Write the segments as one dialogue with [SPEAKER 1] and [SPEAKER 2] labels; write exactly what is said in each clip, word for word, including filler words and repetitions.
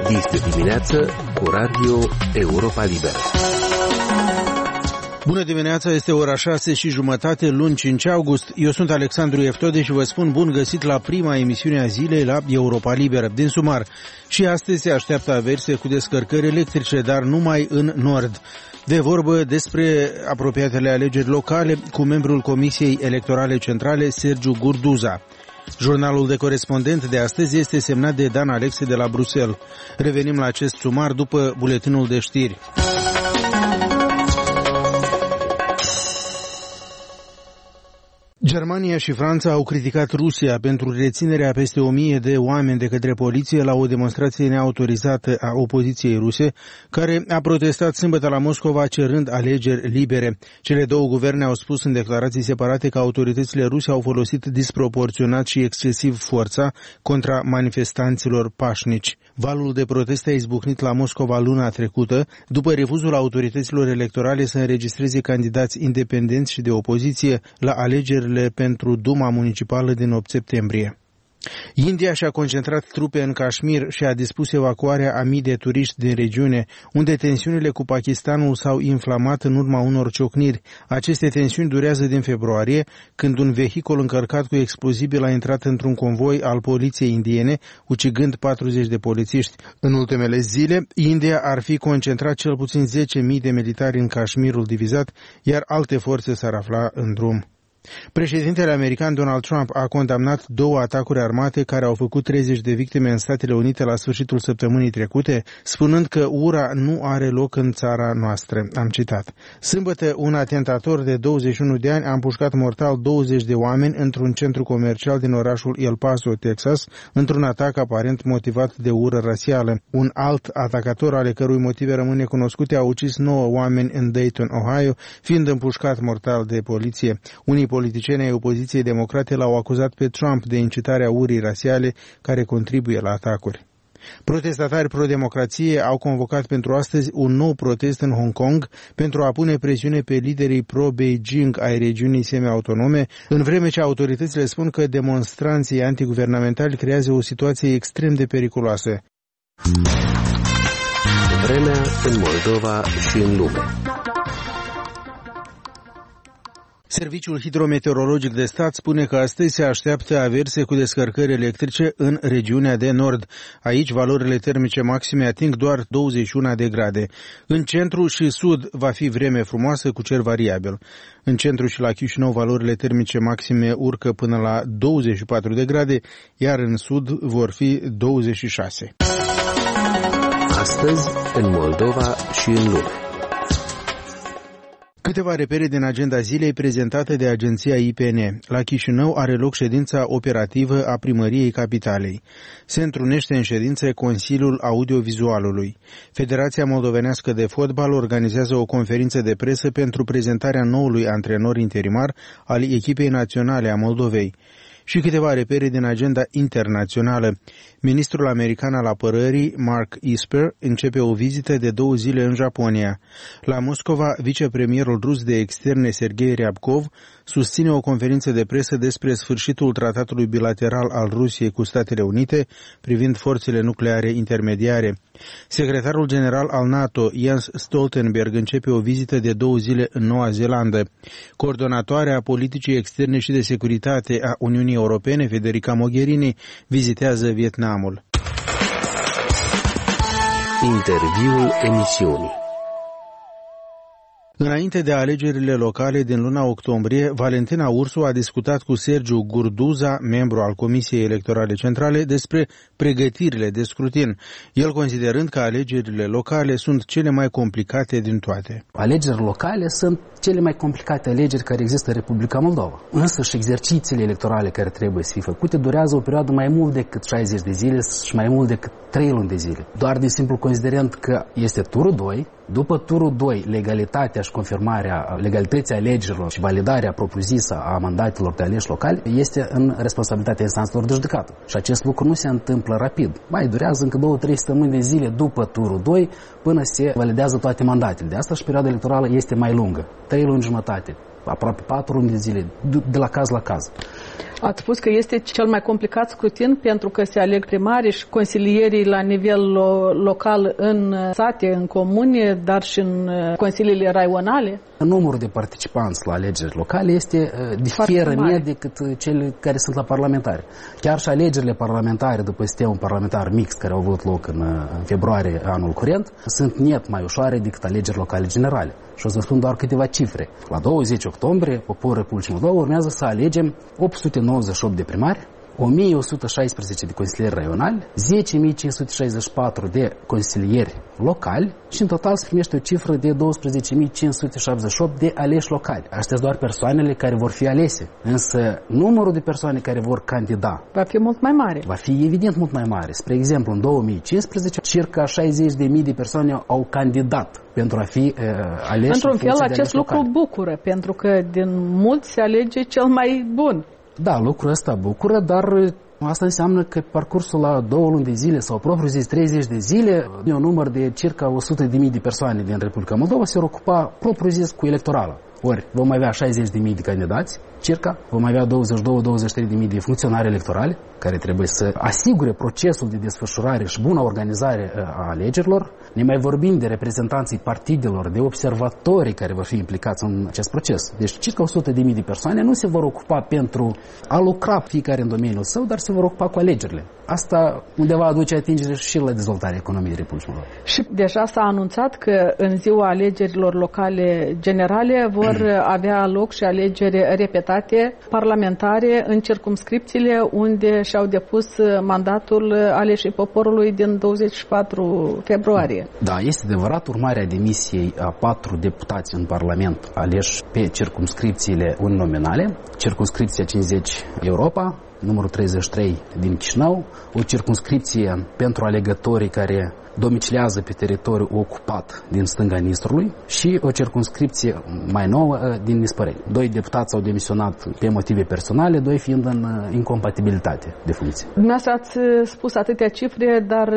[SPEAKER 1] Este dimineață cu Radio Europa Liberă.
[SPEAKER 2] Bună dimineața, este ora șase și jumătate, luni cinci august. Eu sunt Alexandru Eftode și vă spun bun găsit la prima emisiune a zilei la Europa Liberă. Din sumar, și astăzi se așteaptă averse cu descărcări electrice, dar numai în nord. De vorbă despre apropiatele alegeri locale cu membrul Comisiei Electorale Centrale, Sergiu Gurduza. Jurnalul de corespondent de astăzi este semnat de Dan Alexe de la Bruxelles. Revenim la acest sumar după buletinul de știri. Germania și Franța au criticat Rusia pentru reținerea peste o mie de oameni de către poliție la o demonstrație neautorizată a opoziției ruse, care a protestat sâmbătă la Moscova cerând alegeri libere. Cele două guverne au spus în declarații separate că autoritățile ruse au folosit disproporționat și excesiv forța contra manifestanților pașnici. Valul de proteste a izbucnit la Moscova luna trecută, după refuzul autorităților electorale să înregistreze candidați independenți și de opoziție la alegerile pentru Duma Municipală din opt septembrie. India și-a concentrat trupe în Kashmir și a dispus evacuarea a mii de turiști din regiune, unde tensiunile cu Pakistanul s-au inflamat în urma unor ciocniri. Aceste tensiuni durează din februarie, când un vehicul încărcat cu explozibil a intrat într-un convoi al poliției indiene, ucigând patruzeci de polițiști. În ultimele zile, India ar fi concentrat cel puțin zece mii de militari în Kashmirul divizat, iar alte forțe s-ar afla în drum. Președintele american Donald Trump a condamnat două atacuri armate care au făcut treizeci de victime în Statele Unite la sfârșitul săptămânii trecute, spunând că ura nu are loc în țara noastră. Am citat. Sâmbătă, un atentator de douăzeci și unu de ani a împușcat mortal douăzeci de oameni într-un centru comercial din orașul El Paso, Texas, într-un atac aparent motivat de ură rasială. Un alt atacator, ale cărui motive rămân necunoscute, a ucis nouă oameni în Dayton, Ohio, fiind împușcat mortal de poliție. Unii politicieni ai opoziției democrate l-au acuzat pe Trump de incitarea urii rasiale care contribuie la atacuri. Protestatari pro-democrație au convocat pentru astăzi un nou protest în Hong Kong pentru a pune presiune pe liderii pro-Beijing ai regiunii semi-autonome, în vreme ce autoritățile spun că demonstranții antiguvernamentali creează o situație extrem de periculoasă.
[SPEAKER 1] Vremea în Moldova și în lume.
[SPEAKER 2] Serviciul Hidrometeorologic de Stat spune că astăzi se așteaptă averse cu descărcări electrice în regiunea de nord. Aici valorile termice maxime ating doar douăzeci și unu de grade. În centru și sud va fi vreme frumoasă cu cer variabil. În centru și la Chișinău valorile termice maxime urcă până la douăzeci și patru de grade, iar în sud vor fi douăzeci și șase.
[SPEAKER 1] Astăzi în Moldova și în lume.
[SPEAKER 2] Câteva repere din agenda zilei prezentată de agenția I P N. La Chișinău are loc ședința operativă a Primăriei Capitalei. Se întrunește în ședință Consiliul Audiovizualului. Federația Moldovenească de Fotbal organizează o conferință de presă pentru prezentarea noului antrenor interimar al echipei naționale a Moldovei. Și câteva repere din agenda internațională. Ministrul american al apărării, Mark Esper, începe o vizită de două zile în Japonia. La Moscova, vicepremierul rus de externe, Sergei Ryabkov, susține o conferință de presă despre sfârșitul tratatului bilateral al Rusiei cu Statele Unite privind forțele nucleare intermediare. Secretarul general al NATO, Jens Stoltenberg, începe o vizită de două zile în Noua Zeelandă. Coordonatoarea politicii externe și de securitate a Uniunii Europene, Federica Mogherini, vizitează Vietnamul.
[SPEAKER 1] Interviul emisiunii.
[SPEAKER 2] Înainte de alegerile locale din luna octombrie, Valentina Ursu a discutat cu Sergiu Gurduza, membru al Comisiei Electorale Centrale, despre pregătirile de scrutin, el considerând că alegerile locale sunt cele mai complicate din toate.
[SPEAKER 3] Alegerile locale sunt cele mai complicate alegeri care există în Republica Moldova. Însă și exercițiile electorale care trebuie să fie făcute durează o perioadă mai mult decât șaizeci de zile și mai mult decât trei luni de zile. Doar din simplu considerent că este turul doi, după turul doi, legalitatea și confirmarea legalității alegerilor și validarea propriu-zisă a mandatelor de aleși locali este în responsabilitatea instanțelor de judecată. Și acest lucru nu se întâmplă rapid. Mai durează încă două trei săptămâni de zile după turul doi până se validează toate mandatele. De asta și perioada electorală este mai lungă, trei luni jumătate. aproape patru luni de zile, de la caz la caz.
[SPEAKER 4] Ați spus că este cel mai complicat scrutin pentru că se aleg primarii și consilierii la nivel lo- local în sate, în comune, dar și în consiliile raionale?
[SPEAKER 3] Numărul de participanți la alegeri locale este diferă net decât cele care sunt la parlamentare. Chiar și alegerile parlamentare după sistemul parlamentar mixt care au avut loc în, în februarie anul curent sunt net mai ușoare decât alegeri locale generale. Și o să spun doar câteva cifre. La douăzeci octombrie, poporul Republicii Moldova urmează să alegem opt sute nouăzeci și opt de primari, o mie o sută șaisprezece de consilieri raionali, zece mii cinci sute șaizeci și patru de consilieri locali și în total se primește o cifră de douăsprezece mii cinci sute șaptezeci și opt de aleși locali. Astea sunt doar persoanele care vor fi alese. Însă numărul de persoane care vor candida
[SPEAKER 4] va fi mult mai mare.
[SPEAKER 3] Va fi evident mult mai mare. Spre exemplu, în două mii cincisprezece, circa șaizeci de mii de persoane au candidat pentru a fi uh, aleși.
[SPEAKER 4] Într-un fel, acest lucru locali. bucură, pentru că din mulți se alege cel mai bun.
[SPEAKER 3] Da, lucrul ăsta bucură, dar asta înseamnă că parcursul la două luni de zile sau propriu zis treizeci de zile, un număr de circa o sută de mii de persoane din Republica Moldova se vor ocupa propriu zis cu electorala. Ori vom avea șaizeci de mii de candidați, circa, vom avea douăzeci și doi douăzeci și trei de mii de funcționari electorali care trebuie să asigure procesul de desfășurare și bună organizare a alegerilor. Ne mai vorbim de reprezentanții partidelor, de observatorii care vor fi implicați în acest proces. Deci circa o sută de mii de persoane nu se vor ocupa pentru a lucra fiecare în domeniul său, dar se vor ocupa cu alegerile. Asta undeva aduce atingere și la dezvoltarea economiei Republicii Moldova.
[SPEAKER 4] Și deja s-a anunțat că în ziua alegerilor locale generale vor avea loc și alegeri repetate parlamentare în circumscripțiile unde și-au depus mandatul aleșii poporului din douăzeci și patru februarie.
[SPEAKER 3] Da, este adevărat, urmarea demisiei a patru deputați în Parlament aleși pe circumscripțiile uninominale, circumscripția cincizeci Europa, numărul treizeci și trei din Chișinău, o circumscripție pentru alegătorii care domiciliază pe teritoriul ocupat din stânga Nistrului și o circumscripție mai nouă din Nispăreni. Doi deputați au demisionat pe motive personale, doi fiind în incompatibilitate de funcție.
[SPEAKER 4] Dumneavoastră ați spus atâtea cifre, dar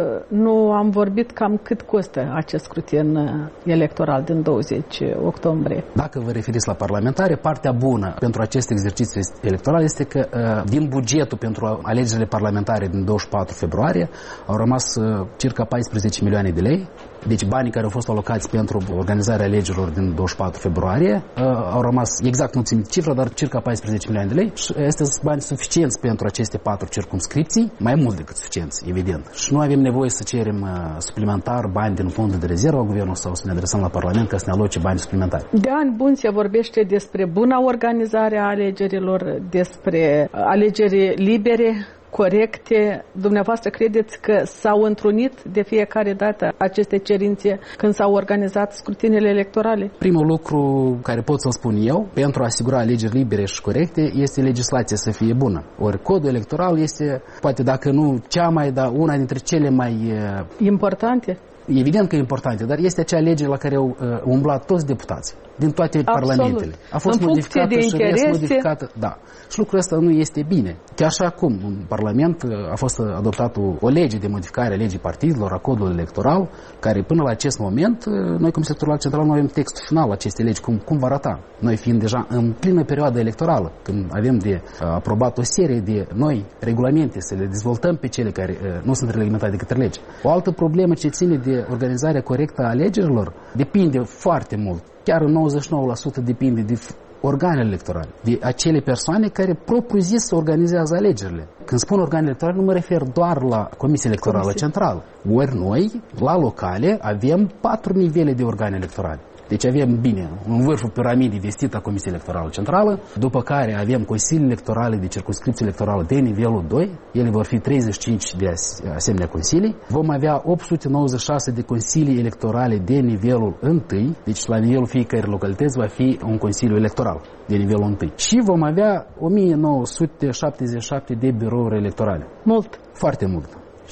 [SPEAKER 4] nu am vorbit cam cât costă acest scrutin electoral din douăzeci octombrie.
[SPEAKER 3] Dacă vă referiți la parlamentare, partea bună pentru acest exercițiu electoral este că din bugetul pentru alegerile parlamentare din douăzeci și patru februarie au rămas circa paisprezece milioane de lei. Deci banii care au fost alocați pentru organizarea alegerilor din douăzeci și patru februarie uh, au rămas, exact nu țin cifra, dar circa paisprezece milioane de lei și este bani suficienți pentru aceste patru circumscripții, mai mult decât suficienți, evident. Și nu avem nevoie să cerem uh, suplimentar bani din fondul de rezervă a guvernului sau să ne adresăm la Parlament ca să ne aloce bani suplimentari.
[SPEAKER 4] De ani buni se vorbește despre buna organizare a alegerilor, despre alegeri libere, corecte. Dumneavoastră credeți că s-au întrunit de fiecare dată aceste cerințe când s-au organizat scrutinele electorale?
[SPEAKER 3] Primul lucru care pot să-l spun eu, pentru a asigura alegeri libere și corecte, este legislația să fie bună. Ori codul electoral este, poate dacă nu cea mai, dar una dintre cele mai
[SPEAKER 4] importante.
[SPEAKER 3] Evident că e importantă, dar este acea lege la care au uh, umblat toți deputații din toate
[SPEAKER 4] Absolut.
[SPEAKER 3] parlamentele. A fost
[SPEAKER 4] în
[SPEAKER 3] modificată și
[SPEAKER 4] interese.
[SPEAKER 3] modificată. Da. Și lucrul ăsta nu este bine. Chiar și acum, în Parlament a fost adoptată o lege de modificare a legii partidelor, a codului electoral, care până la acest moment, noi, Comisia Electorală Centrală, nu avem textul final acestei legi, cum, cum va arata. Noi fiind deja în plină perioadă electorală, când avem de aprobat o serie de noi regulamente, să le dezvoltăm pe cele care nu sunt reglementate de către lege. O altă problemă ce ține de organizarea corectă a alegerilor depinde foarte mult. Chiar în nouăzeci și nouă la sută depinde de organele electorale, de acele persoane care propriu-zis organizează alegerile. Când spun organe electorale, nu mă refer doar la Comisia Electorală Comisie. Centrală. Ori noi, la locale, avem patru nivele de organe electorale. Deci avem, bine, în vârful piramidei vestită a Comisiei Electorală Centrală, după care avem consilii electorale de circumscripție electorală de nivelul doi, ele vor fi treizeci și cinci de asemenea consilii. Vom avea opt sute nouăzeci și șase de consilii electorale de nivelul unu, deci la nivelul fiecare localități va fi un consiliu electoral de nivelul unu. Și vom avea o mie nouă sute șaptezeci și șapte de birouri electorale.
[SPEAKER 4] Mult.
[SPEAKER 3] Foarte mult.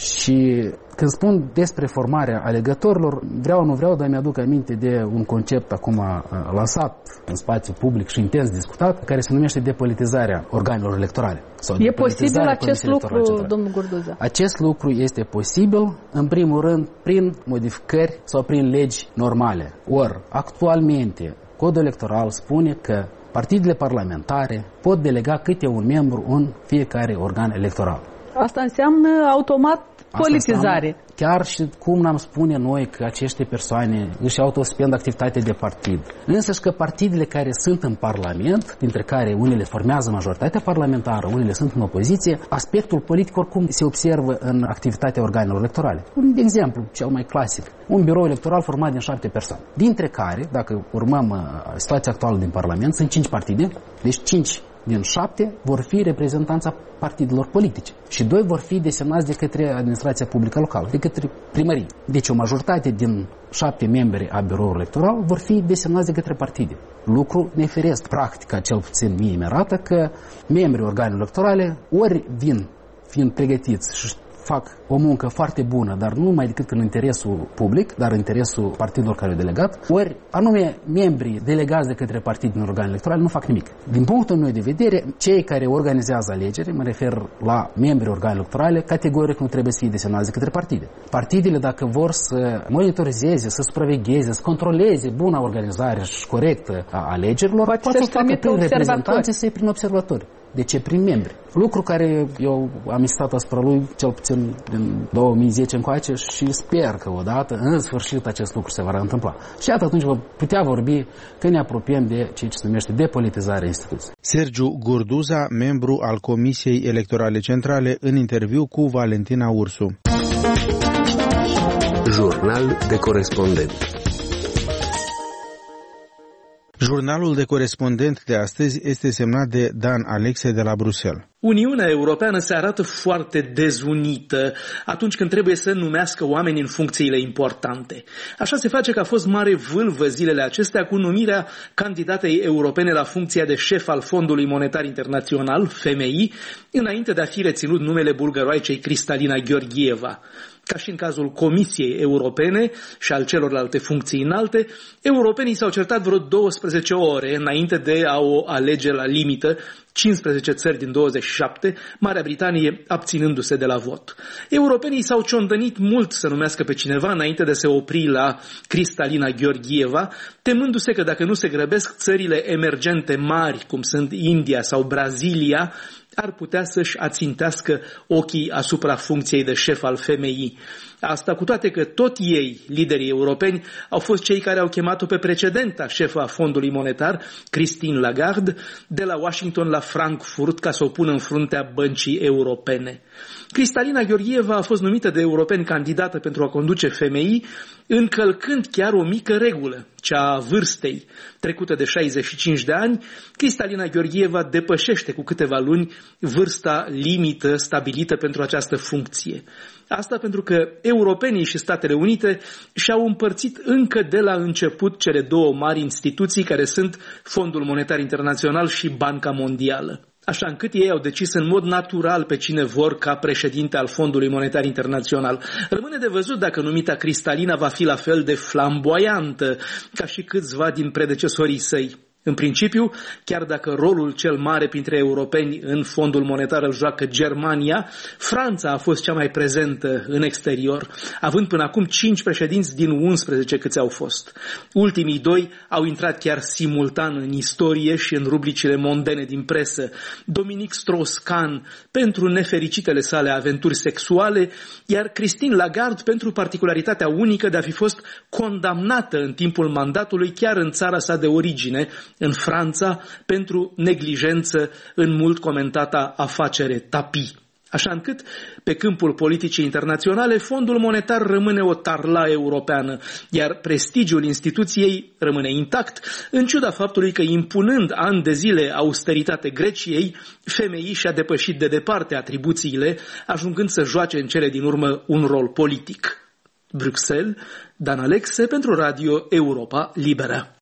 [SPEAKER 3] Și când spun despre formarea alegătorilor, vreau, nu vreau, dar mi-aduc aminte de un concept acum lansat în spațiu public și intens discutat, care se numește depolitizarea organelor electorale. Sau
[SPEAKER 4] e posibil acest lucru, domnul Gurduza?
[SPEAKER 3] Acest lucru este posibil, în primul rând, prin modificări sau prin legi normale. Ori, actualmente, codul electoral spune că Partidele parlamentare pot delega câte un membru în fiecare organ electoral.
[SPEAKER 4] Asta înseamnă automat politizare.
[SPEAKER 3] Chiar și cum n-am spune noi că aceste persoane își autosuspendă activitatea de partid. Însă și că partidele care sunt în Parlament, dintre care unele formează majoritatea parlamentară, unele sunt în opoziție, aspectul politic oricum se observă în activitatea organelor electorale. Un exemplu cel mai clasic, un birou electoral format din șapte persoane, dintre care, dacă urmăm situația actuală din Parlament, sunt cinci partide, deci cinci din șapte vor fi reprezentanța partidelor politice și doi vor fi desemnați de către administrația publică locală, de către primării. Deci o majoritate din șapte membri a biroului electoral vor fi desemnați de către partide. Lucru neferesc. Practica, cel puțin mie mi arată că membrii organelor electorale ori vin fiind pregătiți și fac o muncă foarte bună, dar nu mai decât în interesul public, dar în interesul partidelor care au delegat, ori anume membrii delegați de către partid din organele electorale nu fac nimic. Din punctul meu de vedere, cei care organizează alegeri, mă refer la membrii organelor electorale, categoric nu trebuie să fie desemnați de către partide. Partidele, dacă vor să monitorizeze, să supravegheze, să controleze buna organizare și corectă a alegerilor,
[SPEAKER 4] poate
[SPEAKER 3] pot să facă prin reprezentanții săi, prin observatori. De ce? Prin membri. Lucru care eu am insistat asupra lui cel puțin din două mii zece încoace și sper că odată, în sfârșit, acest lucru se va întâmpla. Și iată, atunci vă putea vorbi că ne apropiem de ceea ce se numește depolitizarea instituției.
[SPEAKER 2] Sergiu Gurduza, membru al Comisiei Electorale Centrale, în interviu cu Valentina Ursu.
[SPEAKER 1] Jurnal de corespondent.
[SPEAKER 2] Jurnalul de corespondent de astăzi este semnat de Dan Alexe de la Bruxelles.
[SPEAKER 5] Uniunea Europeană se arată foarte dezunită atunci când trebuie să numească oameni în funcțiile importante. Așa se face că a fost mare vâlvă zilele acestea cu numirea candidatei europene la funcția de șef al Fondului Monetar Internațional, F M I, înainte de a fi reținut numele bulgăroaicei Kristalina Georgieva. Ca și în cazul Comisiei Europene și al celorlalte funcții înalte, europenii s-au certat vreo douăsprezece ore înainte de a o alege la limită, cincisprezece țări din douăzeci și șapte, Marea Britanie abținându-se de la vot. Europenii s-au ciondănit mult să numească pe cineva înainte de a se opri la Kristalina Georgieva, temându-se că dacă nu se grăbesc, țările emergente mari, cum sunt India sau Brazilia, ar putea să-și ațintească ochii asupra funcției de șef al F M I. Asta cu toate că tot ei, liderii europeni, au fost cei care au chemat-o pe precedenta șefa Fondului Monetar, Christine Lagarde, de la Washington la Frankfurt ca să o pună în fruntea băncii europene. Kristalina Georgieva a fost numită de europeni candidată pentru a conduce F M I, încălcând chiar o mică regulă, cea a vârstei. Trecută de șaizeci și cinci de ani, Kristalina Georgieva depășește cu câteva luni vârsta limită stabilită pentru această funcție. Asta pentru că europenii și Statele Unite și-au împărțit încă de la început cele două mari instituții care sunt Fondul Monetar Internațional și Banca Mondială. Așa încât ei au decis în mod natural pe cine vor ca președinte al Fondului Monetar Internațional. Rămâne de văzut dacă numita Kristalina va fi la fel de flamboiantă ca și câțiva din predecesorii săi. În principiu, chiar dacă rolul cel mare printre europeni în Fondul Monetar îl joacă Germania, Franța a fost cea mai prezentă în exterior, având până acum cinci președinți din unsprezece câți au fost. Ultimii doi au intrat chiar simultan în istorie și în rubricile mondene din presă. Dominique Strauss-Kahn pentru nefericitele sale aventuri sexuale, iar Christine Lagarde pentru particularitatea unică de a fi fost condamnată în timpul mandatului chiar în țara sa de origine, în Franța, pentru neglijență în mult comentata afacere Tapi. Așa încât, pe câmpul politicii internaționale, Fondul Monetar rămâne o tarla europeană, iar prestigiul instituției rămâne intact, în ciuda faptului că, impunând ani de zile austeritate Greciei, F M I și-a depășit de departe atribuțiile, ajungând să joace în cele din urmă un rol politic. Bruxelles, Dan Alexe pentru Radio Europa Liberă.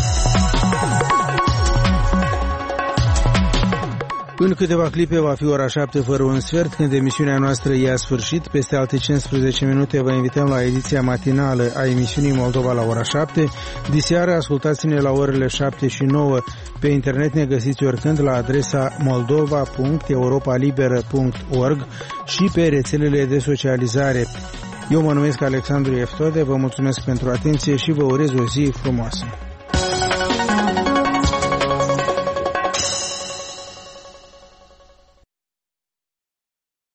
[SPEAKER 2] În câteva clipe va fi ora șapte fără un sfert, când emisiunea noastră ia sfârșit. Peste alte cincisprezece minute vă invităm la ediția matinală a emisiunii Moldova la ora șapte. Diseară ascultați-ne la orele șapte și nouă. Pe internet ne găsiți oricând la adresa moldova punct europa liberă punct org și pe rețelele de socializare. Eu mă numesc Alexandru Eftode, vă mulțumesc pentru atenție și vă urez o zi frumoasă.